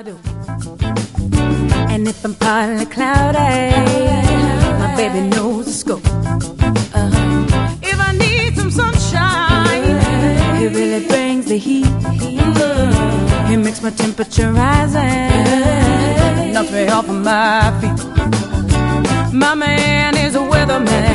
I do. And if I'm partly cloudy, my baby knows the scope. If I need some sunshine, he really brings the heat. He makes my temperature rising, knocks me off of my feet. My man is a weatherman.